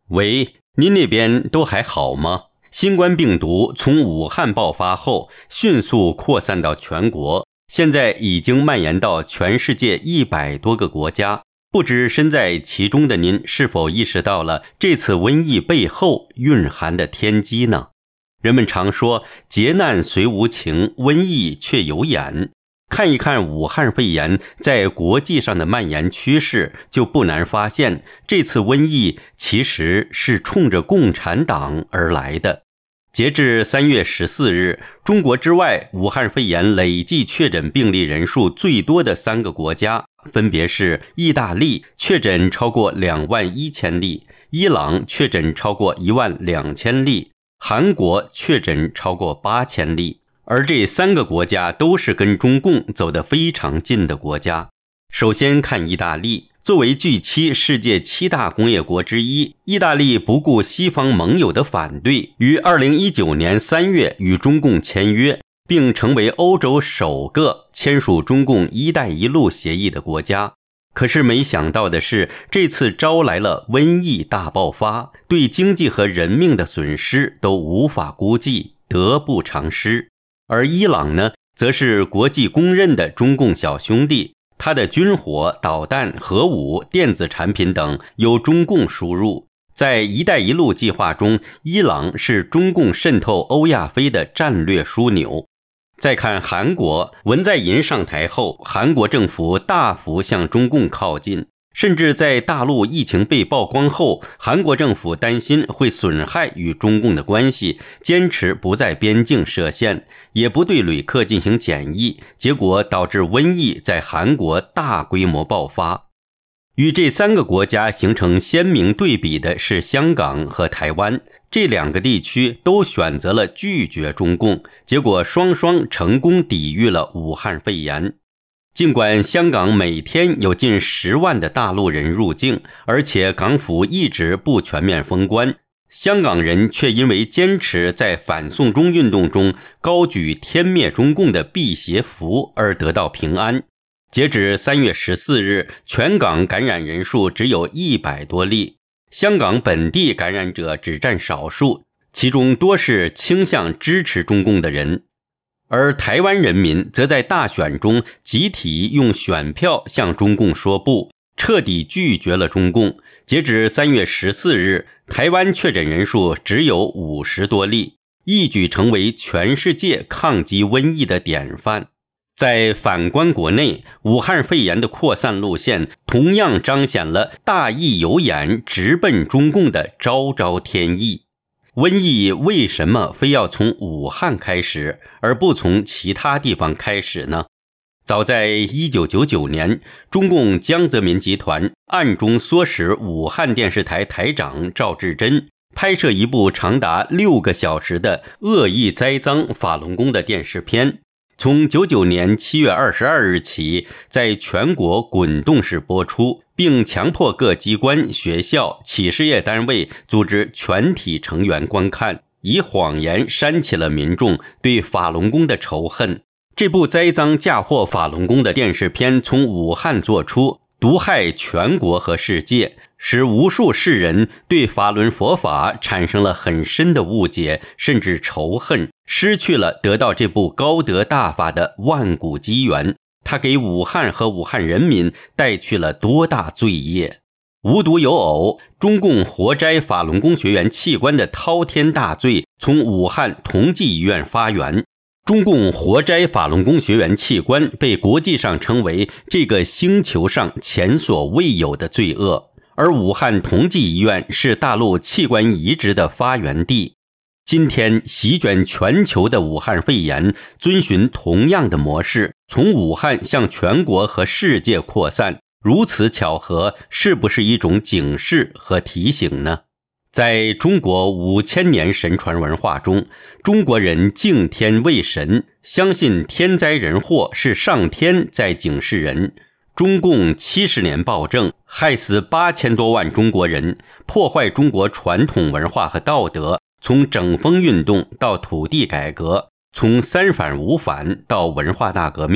喂，您那边都还好吗？新冠病毒从武汉爆发后，迅速扩散到全国，现在已经蔓延到全世界100多个国家。不知身在其中的您是否意识到了这次瘟疫背后蕴含的天机呢？人们常说劫难虽无情，瘟疫却有眼。看一看武汉肺炎在国际上的蔓延趋势，就不难发现，这次瘟疫其实是冲着共产党而来的。截至3月14日，中国之外，武汉肺炎累计确诊病例人数最多的3个国家，分别是意大利确诊超过21000例，伊朗确诊超过12000例，韩国确诊超过8000例。而这3个国家都是跟中共走得非常近的国家。首先看意大利，作为G7世界7大工业国之一，意大利不顾西方盟友的反对，于2019年3月与中共签约，并成为欧洲首个签署中共“一带一路”协议的国家。可是没想到的是，这次招来了瘟疫大爆发，对经济和人命的损失都无法估计，得不偿失。而伊朗呢，则是国际公认的中共小兄弟，它的军火、导弹、核武、电子产品等由中共输入。在“一带一路”计划中，伊朗是中共渗透欧亚非的战略枢纽。再看韩国，文在寅上台后，韩国政府大幅向中共靠近，甚至在大陆疫情被曝光后，韩国政府担心会损害与中共的关系，坚持不在边境设限，也不对旅客进行检疫，结果导致瘟疫在韩国大规模爆发。与这3个国家形成鲜明对比的是香港和台湾，这2个地区都选择了拒绝中共，结果双双成功抵御了武汉肺炎。尽管香港每天有近10万的大陆人入境，而且港府一直不全面封关，香港人却因为坚持在反送中运动中高举天灭中共的辟邪符而得到平安。截止3月14日，全港感染人数只有100多例，香港本地感染者只占少数，其中多是倾向支持中共的人。而台湾人民则在大选中集体用选票向中共说不，彻底拒绝了中共。截止3月14日，台湾确诊人数只有50多例，一举成为全世界抗击瘟疫的典范。在反观国内，武汉肺炎的扩散路线同样彰显了大义有眼、直奔中共的昭昭天意。瘟疫为什么非要从武汉开始，而不从其他地方开始呢？早在1999年，中共江泽民集团暗中唆使武汉电视台台长赵志珍拍摄一部长达6个小时的恶意栽赃法轮功的电视片，从99年7月22日起，在全国滚动式播出，并强迫各机关、学校、企事业单位组织全体成员观看，以谎言煽起了民众对法轮功的仇恨。这部栽赃嫁祸法轮功的电视片从武汉做出，毒害全国和世界，使无数世人对法轮佛法产生了很深的误解，甚至仇恨，失去了得到这部高德大法的万古机缘。它给武汉和武汉人民带去了多大罪业？无独有偶，中共活摘法轮功学员器官的滔天大罪从武汉同济医院发源。中共活摘法轮功学员器官被国际上称为这个星球上前所未有的罪恶，而武汉同济医院是大陆器官移植的发源地。今天席卷全球的武汉肺炎遵循同样的模式，从武汉向全国和世界扩散，如此巧合，是不是一种警示和提醒呢？在中国5000年神传文化中，中国人敬天畏神，相信天灾人祸是上天在警示人。中共70年暴政，害死8000多万中国人，破坏中国传统文化和道德，从整风运动到土地改革，从三反五反到文化大革命，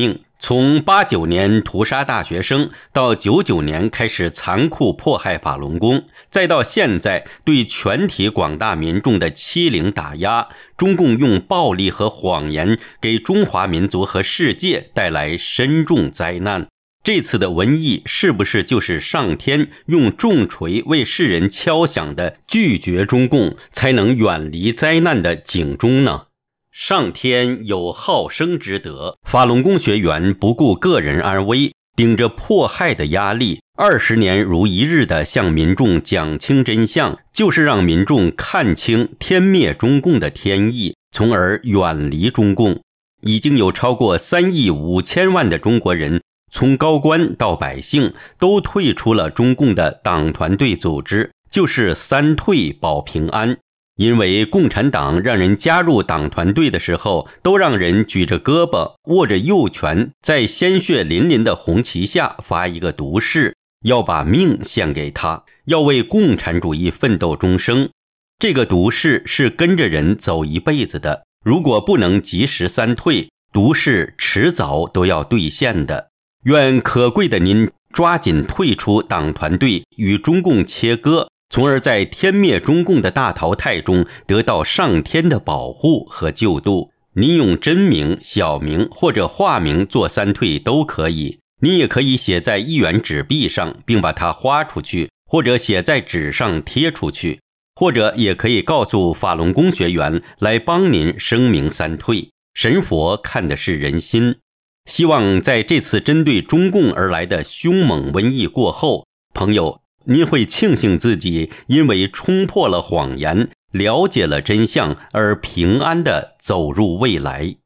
从89年屠杀大学生，到99年开始残酷迫害法轮功，再到现在对全体广大民众的欺凌打压，中共用暴力和谎言给中华民族和世界带来深重灾难。这次的瘟疫是不是就是上天用重锤为世人敲响的拒绝中共才能远离灾难的警钟呢？上天有好生之德，法轮功学员不顾个人安危，顶着迫害的压力，20年如一日地向民众讲清真相，就是让民众看清天灭中共的天意，从而远离中共。已经有超过3亿5千万的中国人，从高官到百姓，都退出了中共的党团队组织，就是3退保平安。因为共产党让人加入党团队的时候，都让人举着胳膊握着右拳，在鲜血淋淋的红旗下发一个毒誓，要把命献给他，要为共产主义奋斗终生。这个毒誓是跟着人走一辈子的，如果不能及时3退，毒誓迟早都要兑现的。愿可贵的您抓紧退出党团队，与中共切割，从而在天灭中共的大淘汰中得到上天的保护和救度。您用真名、小名或者化名做3退都可以，你也可以写在1元纸币上，并把它花出去，或者写在纸上贴出去，或者也可以告诉法轮功学员来帮您声明3退。神佛看的是人心。希望在这次针对中共而来的凶猛瘟疫过后，朋友，您会庆幸自己因为冲破了谎言，了解了真相而平安地走入未来。